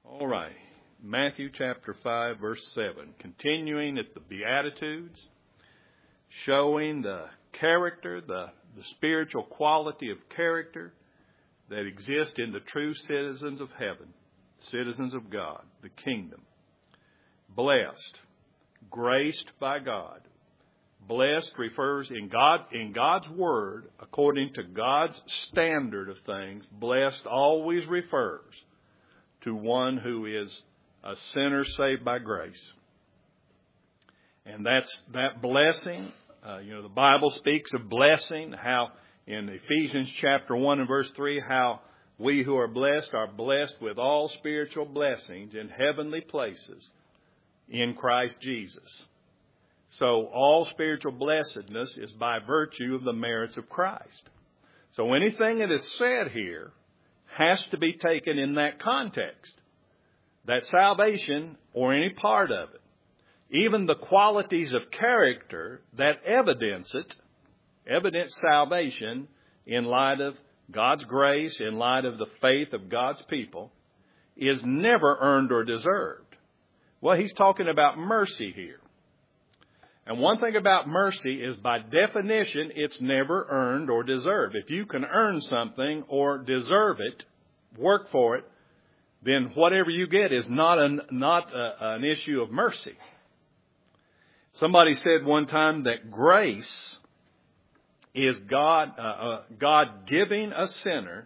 All right. Matthew chapter 5, verse 7. Continuing at the Beatitudes, showing the character, the spiritual quality of character that exists in the true citizens of heaven, citizens of God, the kingdom. Blessed, graced by God. Blessed refers in God's word, according to God's standard of things, blessed always refers to one who is a sinner saved by grace. And that blessing, the Bible speaks of blessing, how in Ephesians chapter 1 and verse 3, how we who are blessed with all spiritual blessings in heavenly places in Christ Jesus. So all spiritual blessedness is by virtue of the merits of Christ. So anything that is said here has to be taken in that context. That salvation, or any part of it, even the qualities of character that evidence salvation in light of God's grace, in light of the faith of God's people, is never earned or deserved. Well, he's talking about mercy here. And one thing about mercy is, by definition, it's never earned or deserved. If you can earn something or deserve it, work for it, then whatever you get is not an issue of mercy. Somebody said one time that grace is God giving a sinner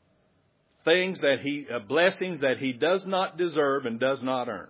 blessings that he does not deserve and does not earn.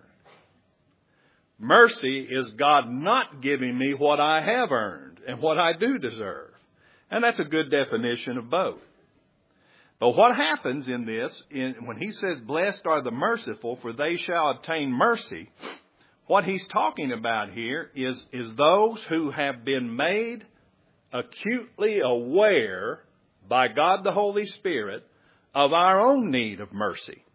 Mercy is God not giving me what I have earned and what I do deserve. And that's a good definition of both. But what happens in this, when he says, blessed are the merciful, for they shall obtain mercy, what he's talking about here is those who have been made acutely aware by God the Holy Spirit of our own need of mercy.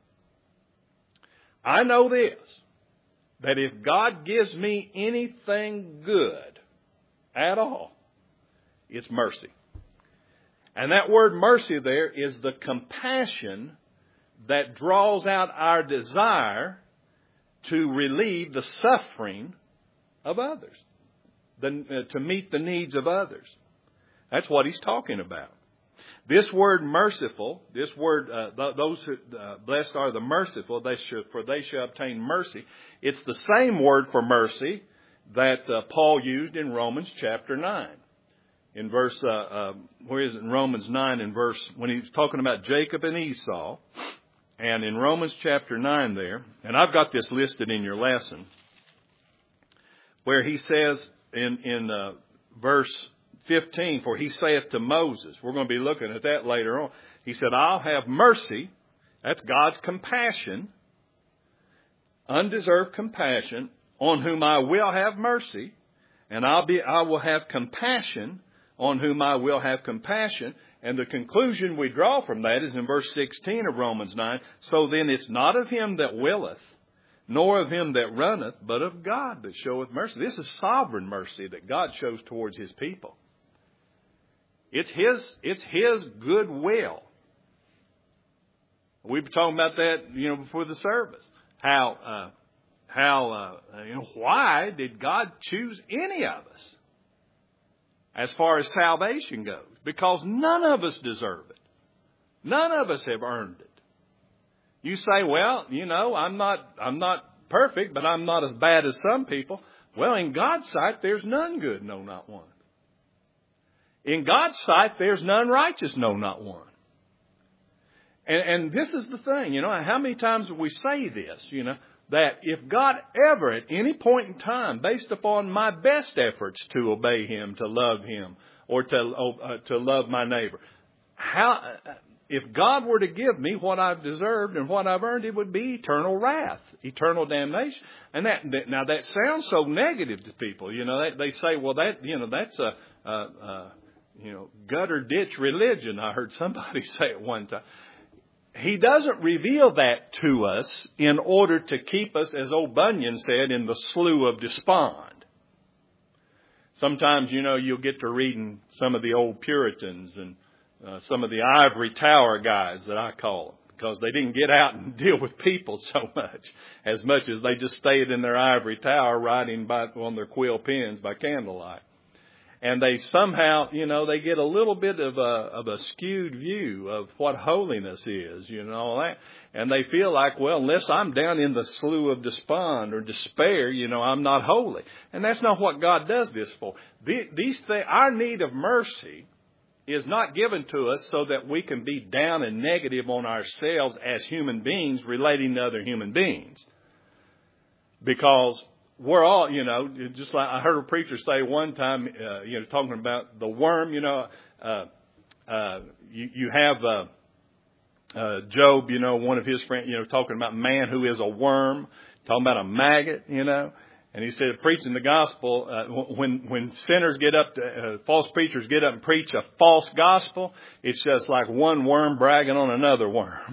I know this, that if God gives me anything good at all, it's mercy. And that word mercy there is the compassion that draws out our desire to relieve the suffering of others, to meet the needs of others. That's what he's talking about. This word merciful, this word, those who blessed are the merciful, for they shall obtain mercy. It's the same word for mercy that Paul used in Romans chapter 9. In verse, where is it? In Romans 9 in verse, when he's talking about Jacob and Esau. And in Romans chapter 9 there, and I've got this listed in your lesson, where he says in verse 15, for he saith to Moses, we're going to be looking at that later on. He said, I'll have mercy. That's God's compassion, undeserved compassion, on whom I will have mercy. And I will have compassion on whom I will have compassion. And the conclusion we draw from that is in verse 16 of Romans 9. So then it's not of him that willeth, nor of him that runneth, but of God that showeth mercy. This is sovereign mercy that God shows towards his people. It's his good will. We were talking about that, before the service. Why did God choose any of us as far as salvation goes? Because none of us deserve it. None of us have earned it. You say, well, I'm not perfect, but I'm not as bad as some people. Well, in God's sight, there's none good, no, not one. In God's sight, there's none righteous, no, not one. And this is the thing, how many times do we say this, that if God ever at any point in time, based upon my best efforts to obey him, to love him, or to love my neighbor, if God were to give me what I've deserved and what I've earned, it would be eternal wrath, eternal damnation. And that sounds so negative to people. They say, well, that's a gutter ditch religion. I heard somebody say it one time. He doesn't reveal that to us in order to keep us, as old Bunyan said, in the slough of despond. Sometimes, you'll get to reading some of the old Puritans and some of the ivory tower guys that I call them. because they didn't get out and deal with people so much as they just stayed in their ivory tower writing on their quill pens by candlelight. And they somehow, they get a little bit of a skewed view of what holiness is, and they feel like, well, unless I'm down in the slough of despond or despair, I'm not holy. And that's not what God does this for. Our need of mercy is not given to us so that we can be down and negative on ourselves as human beings relating to other human beings. Because we're all, just like I heard a preacher say one time, talking about the worm, you have Job, one of his friends, talking about man who is a worm, talking about a maggot, And he said, preaching the gospel, when sinners get up, false preachers get up and preach a false gospel, it's just like one worm bragging on another worm.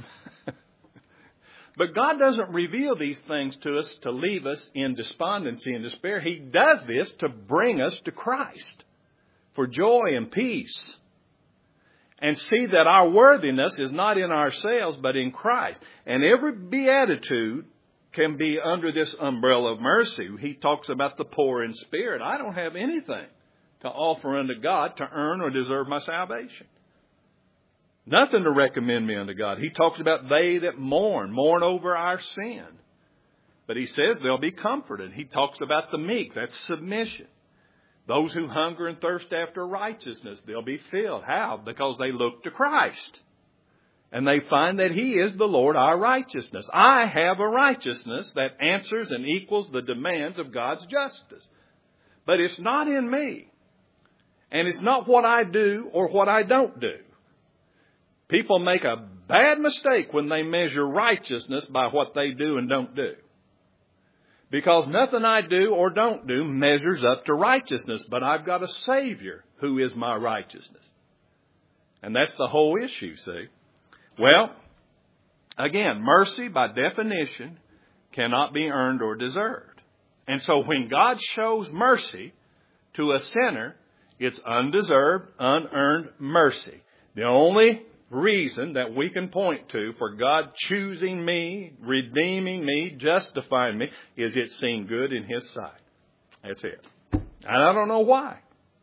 But God doesn't reveal these things to us to leave us in despondency and despair. He does this to bring us to Christ for joy and peace. And see that our worthiness is not in ourselves, but in Christ. And every beatitude can be under this umbrella of mercy. He talks about the poor in spirit. I don't have anything to offer unto God to earn or deserve my salvation. Nothing to recommend me unto God. He talks about they that mourn over our sin. But he says they'll be comforted. He talks about the meek. That's submission. Those who hunger and thirst after righteousness, they'll be filled. How? Because they look to Christ. And they find that He is the Lord our righteousness. I have a righteousness that answers and equals the demands of God's justice. But it's not in me. And it's not what I do or what I don't do. People make a bad mistake when they measure righteousness by what they do and don't do. Because nothing I do or don't do measures up to righteousness. But I've got a Savior who is my righteousness. And that's the whole issue, see. Well, again, mercy by definition cannot be earned or deserved. And so when God shows mercy to a sinner, it's undeserved, unearned mercy. The only reason that we can point to for God choosing me, redeeming me, justifying me, is it seemed good in His sight. That's it. And I don't know why.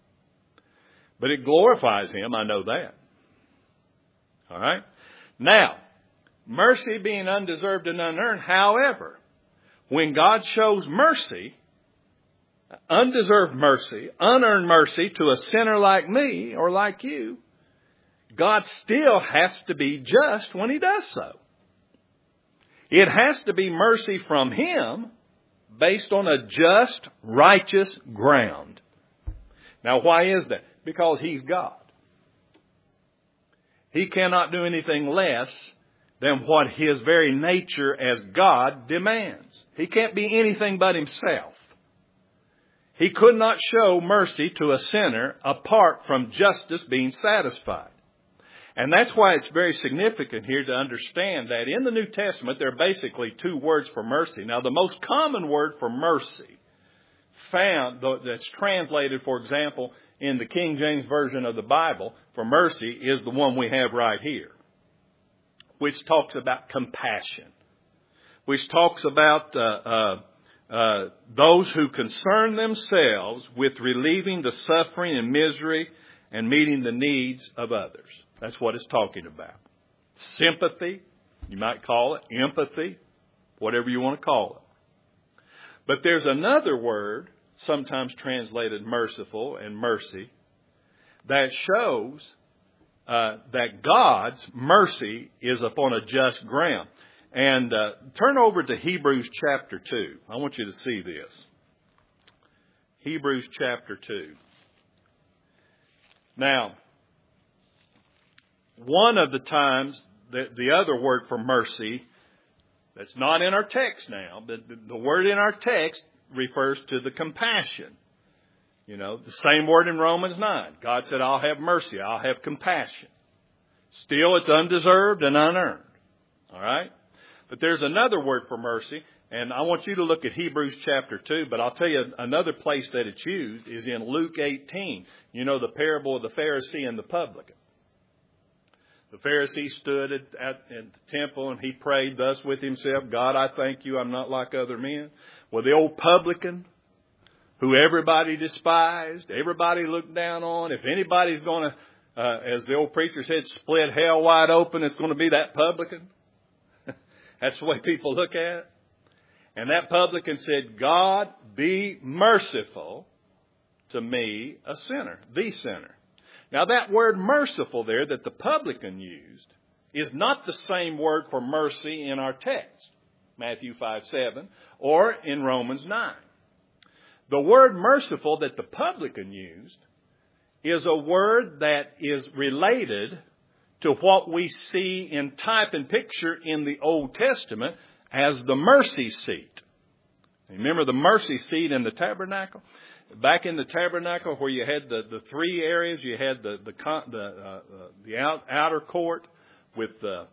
But it glorifies Him, I know that. All right? Now, mercy being undeserved and unearned, however, when God shows mercy, undeserved mercy, unearned mercy to a sinner like me or like you, God still has to be just when He does so. It has to be mercy from Him based on a just, righteous ground. Now, why is that? Because He's God. He cannot do anything less than what His very nature as God demands. He can't be anything but Himself. He could not show mercy to a sinner apart from justice being satisfied. And that's why it's very significant here to understand that in the New Testament, there are basically two words for mercy. Now, the most common word for mercy found, that's translated, for example, in the King James Version of the Bible for mercy is the one we have right here, which talks about compassion, which talks about those who concern themselves with relieving the suffering and misery and meeting the needs of others. That's what it's talking about. Sympathy, you might call it, empathy, whatever you want to call it. But there's another word, sometimes translated merciful and mercy, that shows that God's mercy is upon a just ground. And turn over to Hebrews chapter 2. I want you to see this. Hebrews chapter 2. Now, one of the times, the other word for mercy, that's not in our text now, but the word in our text refers to the compassion. The same word in Romans 9. God said, I'll have mercy, I'll have compassion. Still, it's undeserved and unearned. All right? But there's another word for mercy, and I want you to look at Hebrews chapter 2, but I'll tell you another place that it's used is in Luke 18. The parable of the Pharisee and the publican. The Pharisee stood at the temple and he prayed thus with himself, God, I thank you, I'm not like other men. Well, the old publican, who everybody despised, everybody looked down on, if anybody's going to, as the old preacher said, split hell wide open, it's going to be that publican. That's the way people look at it. And that publican said, God, be merciful to me, a sinner, the sinner. Now that word merciful there that the publican used is not the same word for mercy in our text, Matthew 5:7, or in Romans 9. The word merciful that the publican used is a word that is related to what we see in type and picture in the Old Testament as the mercy seat. Remember the mercy seat in the tabernacle? Back in the tabernacle where you had the three areas, you had the outer court with the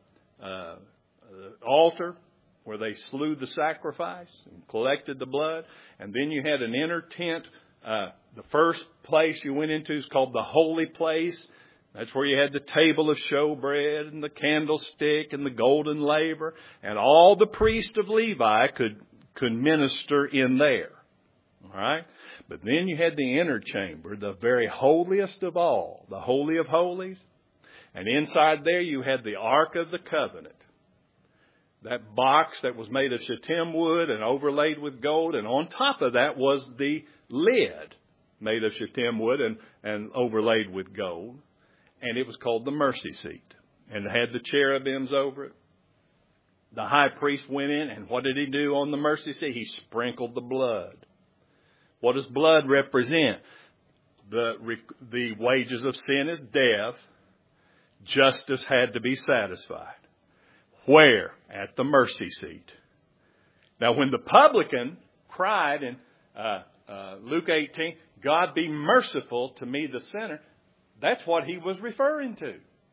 altar where they slew the sacrifice and collected the blood. And then you had an inner tent. The first place you went into is called the holy place. That's where you had the table of showbread and the candlestick and the golden laver. And all the priests of Levi could minister in there. All right? But then you had the inner chamber, the very holiest of all, the Holy of Holies. And inside there you had the Ark of the Covenant. That box that was made of shittim wood and overlaid with gold. And on top of that was the lid made of shittim wood and overlaid with gold. And it was called the mercy seat. And it had the cherubims over it. The high priest went in, and what did he do on the mercy seat? He sprinkled the blood. What does blood represent? The wages of sin is death. Justice had to be satisfied. Where? At the mercy seat. Now, when the publican cried in Luke 18, God be merciful to me, the sinner, that's what he was referring to.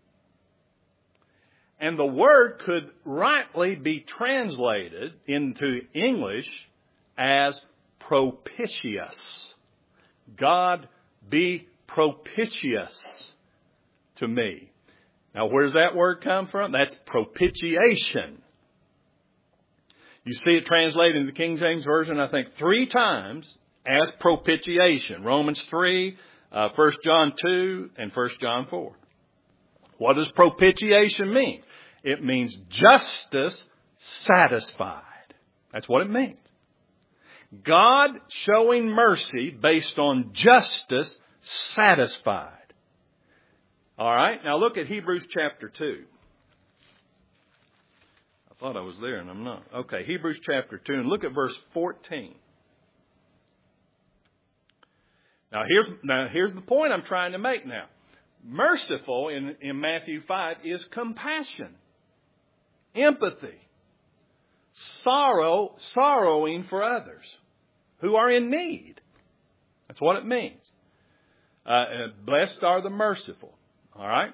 And the word could rightly be translated into English as propitious. God be propitious to me. Now, where does that word come from? That's propitiation. You see it translated in the King James Version, I think, 3 times as propitiation. Romans 3, 1 John 2, and 1 John 4. What does propitiation mean? It means justice satisfied. That's what it means. God showing mercy based on justice satisfied. All right, now look at Hebrews chapter 2. I thought I was there and I'm not. Okay, Hebrews chapter 2, and look at verse 14. Now here's the point I'm trying to make now. Merciful in Matthew 5 is compassion, empathy, sorrowing for others who are in need. That's what it means. Blessed are the merciful. All right?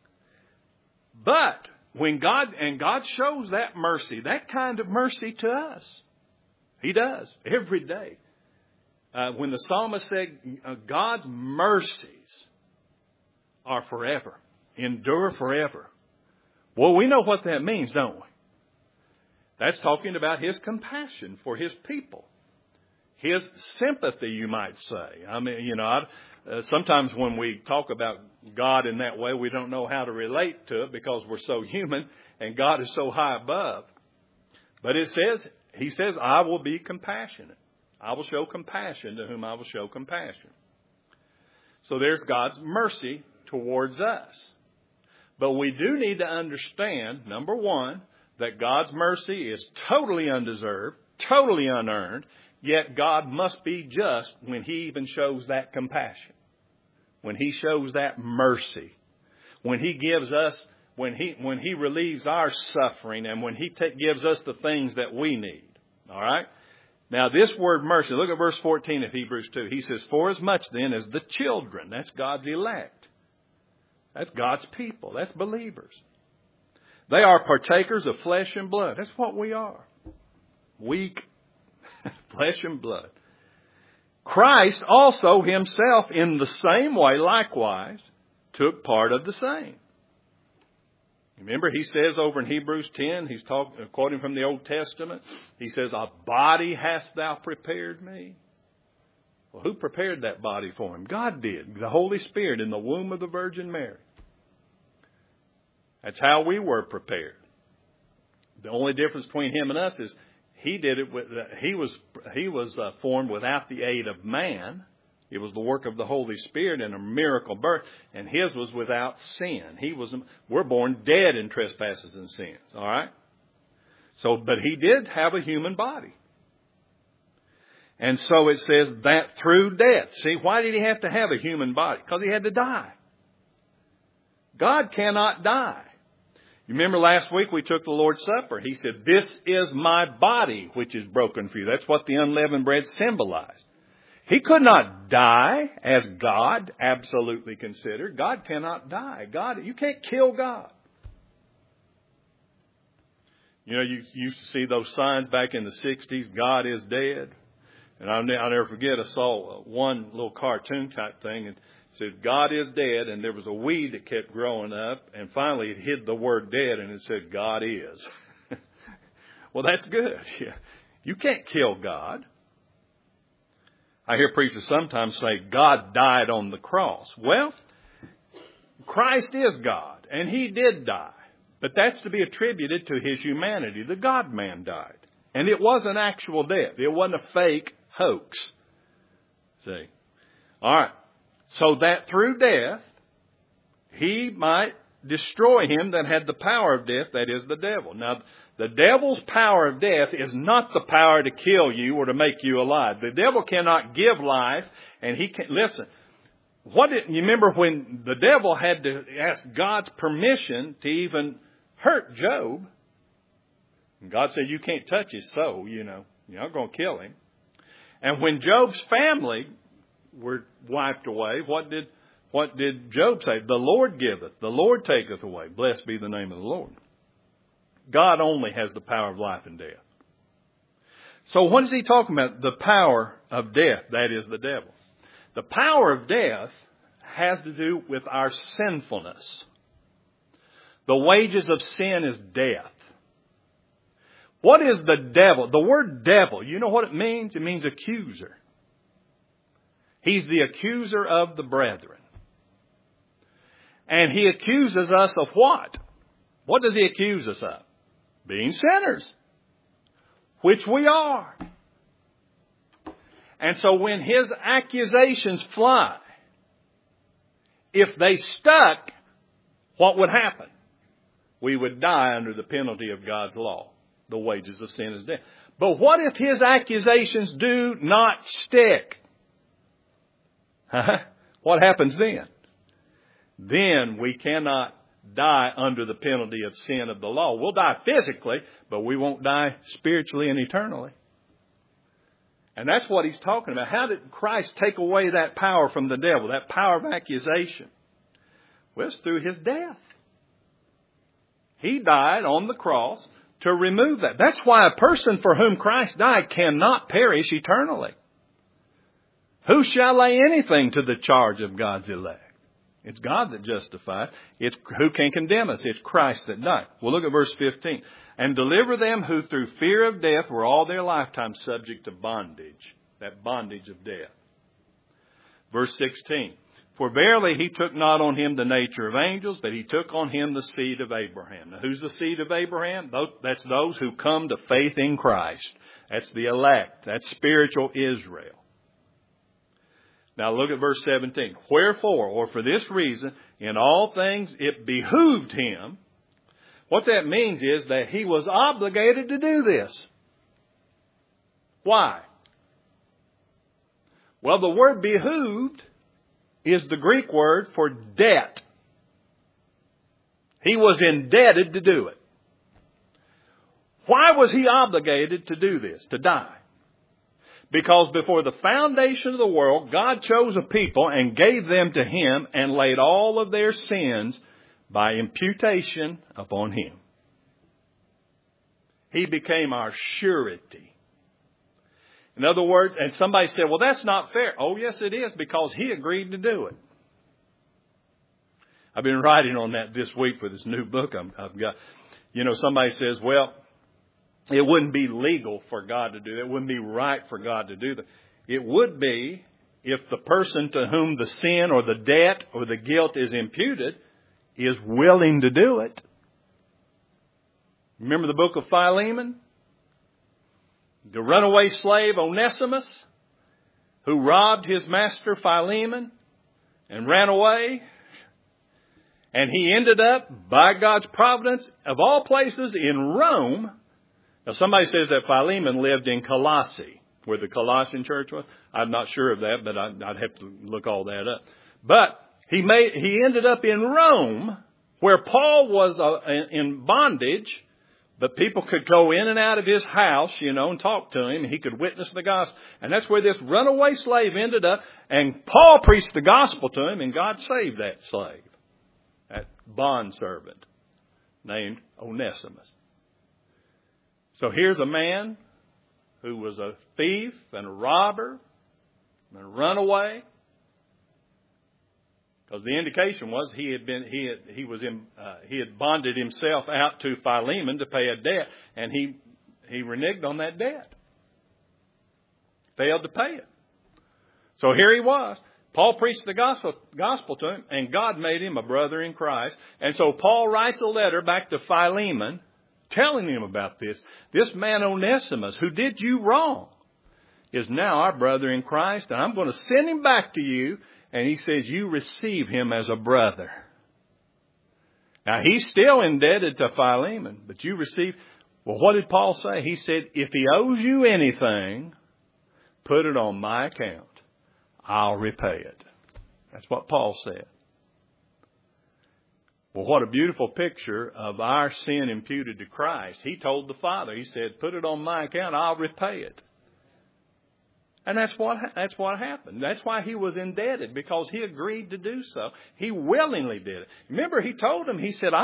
But when God shows that mercy, that kind of mercy to us, He does every day. When the psalmist said, God's mercies are forever, endure forever. Well, we know what that means, don't we? That's talking about His compassion for His people. His sympathy, you might say. I mean, sometimes when we talk about God in that way, we don't know how to relate to it because we're so human and God is so high above. But He says, I will be compassionate. I will show compassion to whom I will show compassion. So there's God's mercy towards us. But we do need to understand, number one, that God's mercy is totally undeserved, totally unearned, yet God must be just when He even shows that compassion, when He shows that mercy, when He gives us, when He relieves our suffering, and when He gives us the things that we need. All right? Now, this word mercy, look at verse 14 of Hebrews 2. He says, for as much then as the children, that's God's elect. That's God's people. That's believers. They are partakers of flesh and blood. That's what we are. Weak flesh and blood. Christ also Himself in the same way likewise took part of the same. Remember, he says over in Hebrews 10, he's quoting from the Old Testament. He says, a body hast thou prepared me. Well, who prepared that body for him? God did. The Holy Spirit in the womb of the Virgin Mary. That's how we were prepared. The only difference between him and us is he did it with, he was formed without the aid of man. It was the work of the Holy Spirit and a miracle birth, and his was without sin. We're born dead in trespasses and sins. All right. So, but he did have a human body. And so it says that through death. See, why did he have to have a human body? Because he had to die. God cannot die. You remember last week we took the Lord's Supper. He said, this is my body which is broken for you. That's what the unleavened bread symbolized. He could not die as God absolutely considered. God cannot die. You can't kill God. You know, you used to see those signs back in the 60s, God is dead. And I'll never forget, I saw one little cartoon type thing and said, God is dead. And there was a weed that kept growing up. And finally it hid the word dead and it said, God is. Well, that's good. Yeah. You can't kill God. I hear preachers sometimes say, God died on the cross. Well, Christ is God, and he did die. But that's to be attributed to his humanity. The God-man died. And it was an actual death. It wasn't a fake hoax. See? All right. So that through death, he might destroy him that had the power of death, that is the devil. Now, the devil's power of death is not the power to kill you or to make you alive. The devil cannot give life, and he can't. Listen, you remember when the devil had to ask God's permission to even hurt Job? And God said, you can't touch his soul, you're not going to kill him. And when Job's family were wiped away, what did Job say? The Lord giveth, the Lord taketh away. Blessed be the name of the Lord. God only has the power of life and death. So what is he talking about? The power of death, that is the devil. The power of death has to do with our sinfulness. The wages of sin is death. What is the devil? The word devil, you know what it means? It means accuser. He's the accuser of the brethren. And he accuses us of what? What does he accuse us of? Being sinners, which we are. And so when his accusations fly, if they stuck, what would happen? We would die under the penalty of God's law. The wages of sin is death. But what if his accusations do not stick? What happens then? Then we cannot die under the penalty of sin of the law. We'll die physically, but we won't die spiritually and eternally. And that's what he's talking about. How did Christ take away that power from the devil, that power of accusation? Well, it's through his death. He died on the cross to remove that. That's why a person for whom Christ died cannot perish eternally. Who shall lay anything to the charge of God's elect? It's God that justifies. It's who can condemn us? It's Christ that died. Well, look at verse 15. And deliver them who through fear of death were all their lifetime subject to bondage. That bondage of death. Verse 16. For verily he took not on him the nature of angels, but he took on him the seed of Abraham. Now who's the seed of Abraham? That's those who come to faith in Christ. That's the elect. That's spiritual Israel. Now look at verse 17. Wherefore, or for this reason, in all things it behooved him. What that means is that he was obligated to do this. Why? Well, the word behooved is the Greek word for debt. He was indebted to do it. Why was he obligated to do this, to die? Because before the foundation of the world, God chose a people and gave them to him and laid all of their sins by imputation upon him. He became our surety. In other words, and somebody said, well, that's not fair. Oh, yes, it is, because he agreed to do it. I've been writing on that this week for this new book I've got. You know, somebody says, well, it wouldn't be legal for God to do that. It wouldn't be right for God to do that. It would be if the person to whom the sin or the debt or the guilt is imputed is willing to do it. Remember the book of Philemon? The runaway slave Onesimus, who robbed his master Philemon and ran away. And he ended up, by God's providence, of all places, in Rome. Now somebody says that Philemon lived in Colossae, where the Colossian church was. I'm not sure of that, but I'd have to look all that up. But he ended up in Rome, where Paul was in bondage, but people could go in and out of his house, you know, and talk to him. He could witness the gospel. And that's where this runaway slave ended up. And Paul preached the gospel to him, and God saved that slave, that bondservant named Onesimus. So here's a man who was a thief and a robber and a runaway. Because the indication was he had bonded himself out to Philemon to pay a debt, and he reneged on that debt. Failed to pay it. So here he was. Paul preached the gospel to him, and God made him a brother in Christ. And so Paul writes a letter back to Philemon telling him about this. This man Onesimus, who did you wrong, is now our brother in Christ, and I'm going to send him back to you. And he says, you receive him as a brother. Now, he's still indebted to Philemon, but you receive. Well, what did Paul say? He said, if he owes you anything, put it on my account. I'll repay it. That's what Paul said. Well, what a beautiful picture of our sin imputed to Christ. He told the Father, he said, put it on my account, I'll repay it. And that's what happened. That's why he was indebted, because he agreed to do so. He willingly did it. Remember, he told him, he said,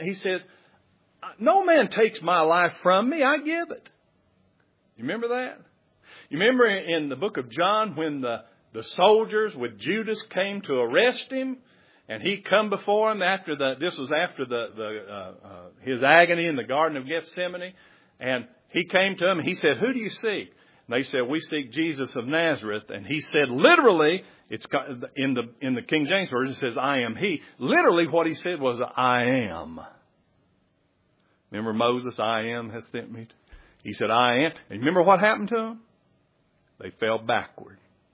no man takes my life from me, I give it. You remember that? You remember in the book of John when the soldiers with Judas came to arrest him, and he come before him after his agony in the Garden of Gethsemane, and he came to him and he said, who do you seek? They said, we seek Jesus of Nazareth. And he said, literally, it's in the King James Version, it says, I am he. Literally what he said was, I am. Remember Moses, I am has sent me. He said, I am. And remember what happened to them? They fell backward.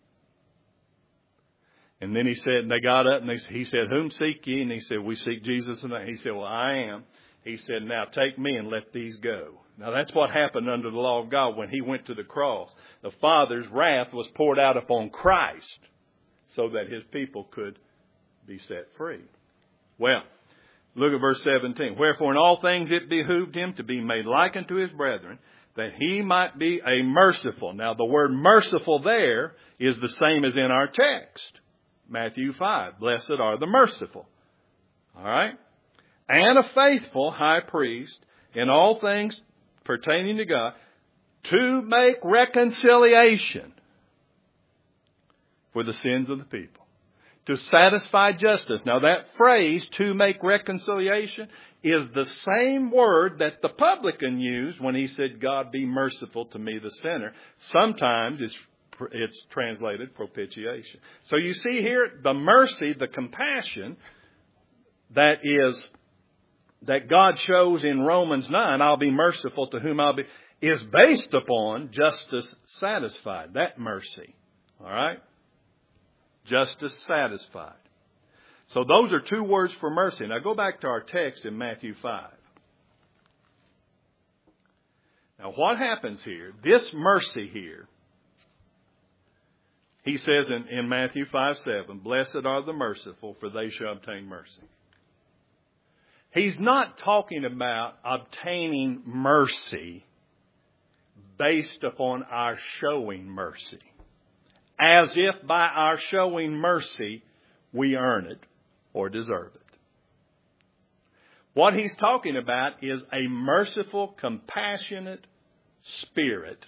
And then he said, they got up and he said, whom seek ye? And he said, we seek Jesus. And he said, well, I am. He said, now take me and let these go. Now that's what happened under the law of God when he went to the cross. The Father's wrath was poured out upon Christ so that his people could be set free. Well, look at verse 17. Wherefore in all things it behooved him to be made like unto his brethren, that he might be a merciful. Now the word merciful there is the same as in our text. Matthew 5. Blessed are the merciful. All right? And a faithful high priest in all things pertaining to God, to make reconciliation for the sins of the people, to satisfy justice. Now that phrase, to make reconciliation, is the same word that the publican used when he said, God be merciful to me, the sinner. Sometimes it's translated propitiation. So you see here, the mercy, the compassion that God shows in Romans 9, I'll be merciful to whom I'll be, is based upon justice satisfied. That mercy. All right? Justice satisfied. So those are two words for mercy. Now go back to our text in Matthew 5. Now what happens here, this mercy here, he says in Matthew 5:7, blessed are the merciful, for they shall obtain mercy. He's not talking about obtaining mercy based upon our showing mercy, as if by our showing mercy we earn it or deserve it. What he's talking about is a merciful, compassionate spirit.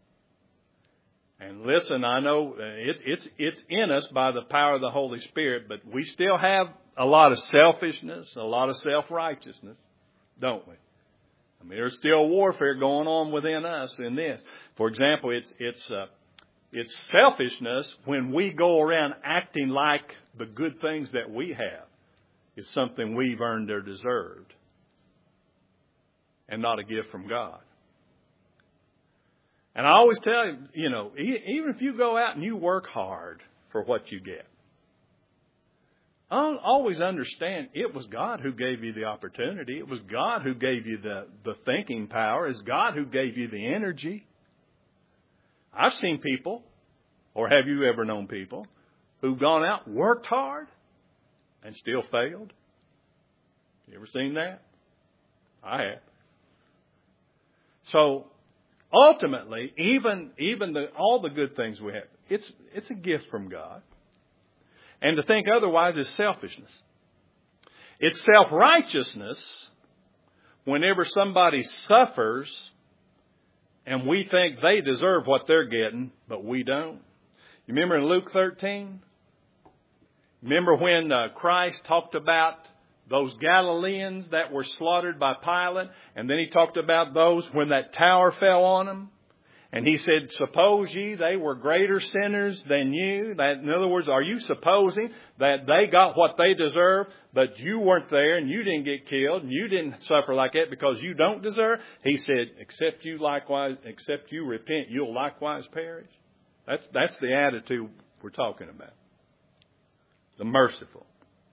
And listen, I know it's in us by the power of the Holy Spirit, but we still have a lot of selfishness, a lot of self-righteousness, don't we? I mean, there's still warfare going on within us in this. For example, it's selfishness when we go around acting like the good things that we have is something we've earned or deserved and not a gift from God. And I always tell you, even if you go out and you work hard for what you get, I'll always understand it was God who gave you the opportunity. It was God who gave you the thinking power. It's God who gave you the energy. I've seen people, or have you ever known people, who've gone out, worked hard, and still failed? You ever seen that? I have. So ultimately, even all the good things we have, it's a gift from God. And to think otherwise is selfishness. It's self-righteousness whenever somebody suffers and we think they deserve what they're getting, but we don't. You remember in Luke 13? Remember when Christ talked about those Galileans that were slaughtered by Pilate? And then he talked about those when that tower fell on them. And he said, suppose ye they were greater sinners than you? That, in other words, are you supposing that they got what they deserve, but you weren't there and you didn't get killed and you didn't suffer like that because you don't deserve? He said, except you repent, you'll likewise perish. That's the attitude we're talking about. The merciful.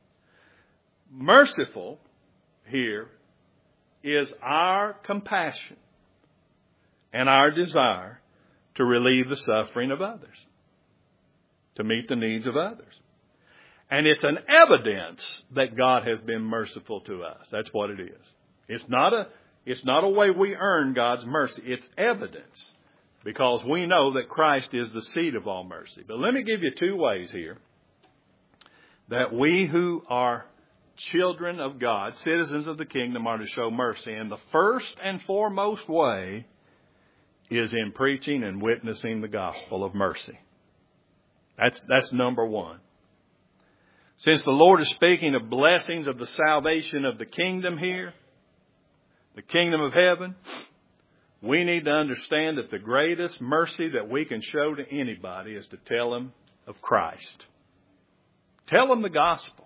Merciful here is our compassion and our desire to relieve the suffering of others, to meet the needs of others. And it's an evidence that God has been merciful to us. That's what it is. It's not a way we earn God's mercy. It's evidence because we know that Christ is the seat of all mercy. But let me give you two ways here that we who are children of God, citizens of the kingdom, are to show mercy. And the first and foremost way is in preaching and witnessing the gospel of mercy. That's number one. Since the Lord is speaking of blessings of the salvation of the kingdom here, the kingdom of heaven, we need to understand that the greatest mercy that we can show to anybody is to tell them of Christ. Tell them the gospel.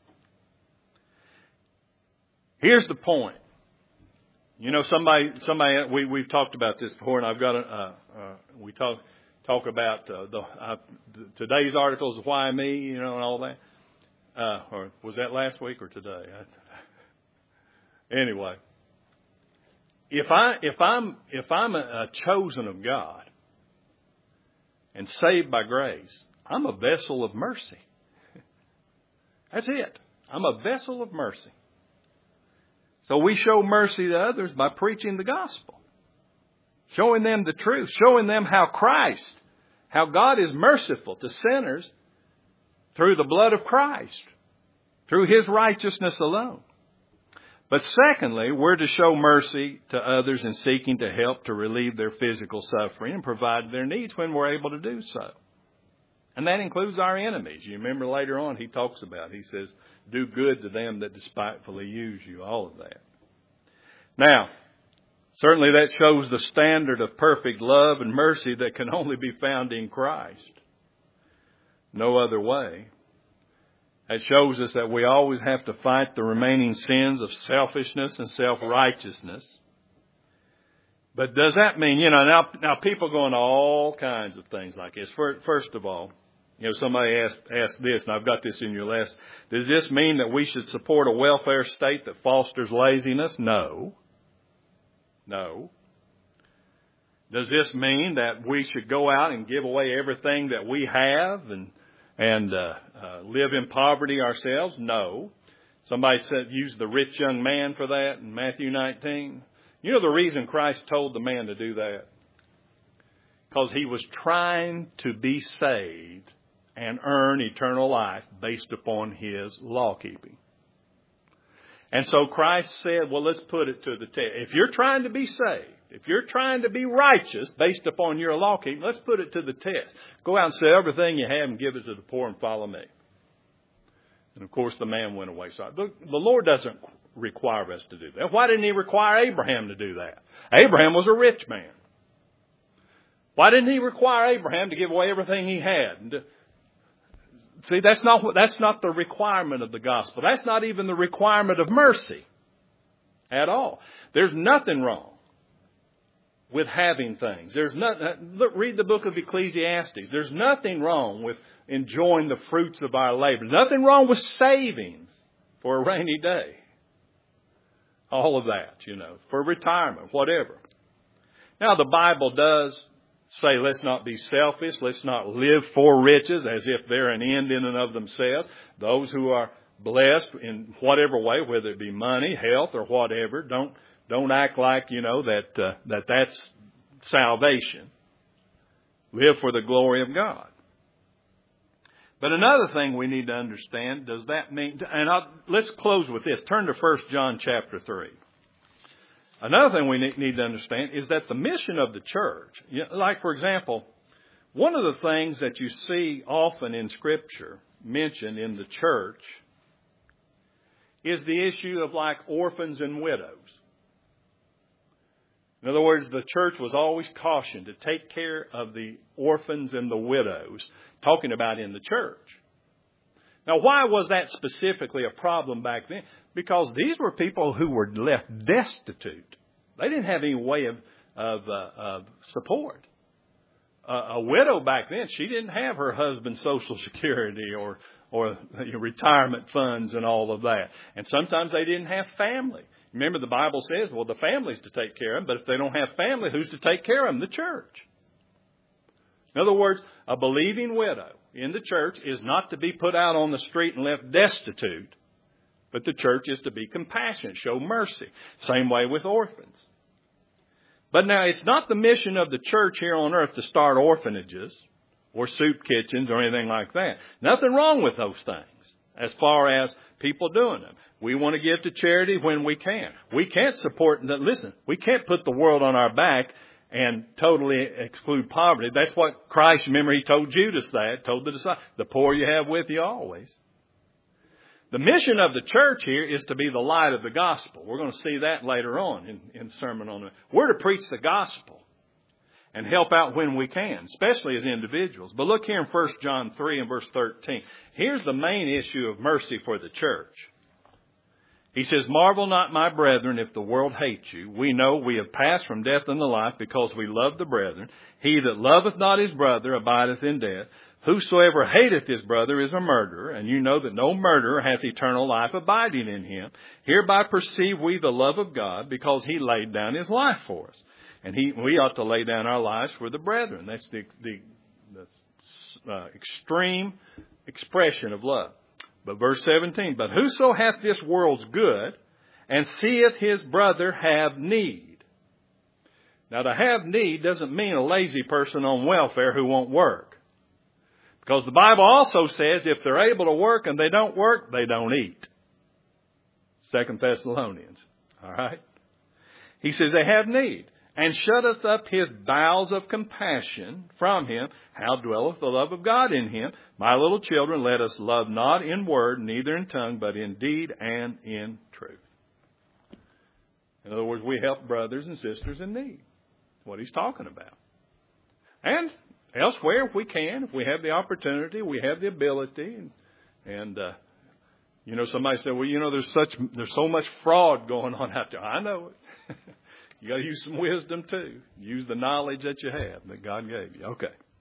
Here's the point. We've talked about this before, and I've got we talk about today's articles of Why Me, and all that. Or was that last week or today? Anyway, if I'm a chosen of God and saved by grace, I'm a vessel of mercy. That's it. I'm a vessel of mercy. So we show mercy to others by preaching the gospel, showing them the truth, showing them how God is merciful to sinners through the blood of Christ, through His righteousness alone. But secondly, we're to show mercy to others in seeking to help to relieve their physical suffering and provide their needs when we're able to do so. And that includes our enemies. You remember later on he says, do good to them that despitefully use you, all of that. Now, certainly that shows the standard of perfect love and mercy that can only be found in Christ. No other way. It shows us that we always have to fight the remaining sins of selfishness and self-righteousness. But does that mean, now people go into all kinds of things like this. First of all, somebody asked this, and I've got this in your list. Does this mean that we should support a welfare state that fosters laziness? No. Does this mean that we should go out and give away everything that we have and live in poverty ourselves? No. Somebody used the rich young man for that in Matthew 19. You know the reason Christ told the man to do that? Because he was trying to be saved and earn eternal life based upon his law keeping. And so Christ said, well, let's put it to the test. If you're trying to be saved, if you're trying to be righteous based upon your law keeping, let's put it to the test. Go out and sell everything you have and give it to the poor and follow me. And of course the man went away. So the Lord doesn't require us to do that. Why didn't He require Abraham to do that? Abraham was a rich man. Why didn't He require Abraham to give away everything he had? See, that's not the requirement of the gospel. That's not even the requirement of mercy at all. There's nothing wrong with having things. Read the book of Ecclesiastes. There's nothing wrong with enjoying the fruits of our labor. Nothing wrong with saving for a rainy day. All of that, for retirement, whatever. Now, the Bible does say, let's not be selfish. Let's not live for riches as if they're an end in and of themselves. Those who are blessed in whatever way, whether it be money, health, or whatever, don't act like, that's salvation. Live for the glory of God. But another thing we need to understand, does that mean, and let's close with this. Turn to 1 John chapter 3. Another thing we need to understand is that the mission of the church, like for example, one of the things that you see often in Scripture mentioned in the church is the issue of like orphans and widows. In other words, the church was always cautioned to take care of the orphans and the widows, talking about in the church. Now, why was that specifically a problem back then? Because these were people who were left destitute. They didn't have any way of support. A widow back then, she didn't have her husband's Social Security or retirement funds and all of that. And sometimes they didn't have family. Remember, the Bible says, well, the family's to take care of them, but if they don't have family, who's to take care of them? The church. In other words, a believing widow in the church is not to be put out on the street and left destitute, but the church is to be compassionate, show mercy. Same way with orphans. But now, it's not the mission of the church here on earth to start orphanages or soup kitchens or anything like that. Nothing wrong with those things as far as people doing them. We want to give to charity when we can. We can't we can't put the world on our back and totally exclude poverty. That's what Christ, remember, He told Judas that, told the disciples, the poor you have with you always. The mission of the church here is to be the light of the gospel. We're going to see that later on in Sermon on the Mount. We're to preach the gospel and help out when we can, especially as individuals. But look here in 1 John 3 and verse 13. Here's the main issue of mercy for the church. He says, "Marvel not, my brethren, if the world hates you. We know we have passed from death unto life because we love the brethren. He that loveth not his brother abideth in death. Whosoever hateth his brother is a murderer, and you know that no murderer hath eternal life abiding in him. Hereby perceive we the love of God, because He laid down His life for us." And we ought to lay down our lives for the brethren. That's the extreme expression of love. But verse 17, "But whoso hath this world's good, and seeth his brother have need." Now, to have need doesn't mean a lazy person on welfare who won't work. Because the Bible also says if they're able to work and they don't work, they don't eat. 2 Thessalonians. All right? He says they have need. "And shutteth up his bowels of compassion from him. How dwelleth the love of God in him? My little children, let us love not in word, neither in tongue, but in deed and in truth." In other words, we help brothers and sisters in need. That's what he's talking about. And elsewhere, if we can, if we have the opportunity, we have the ability. And somebody said, well, there's so much fraud going on out there. I know it. You got to use some wisdom too. Use the knowledge that you have, that God gave you. Okay.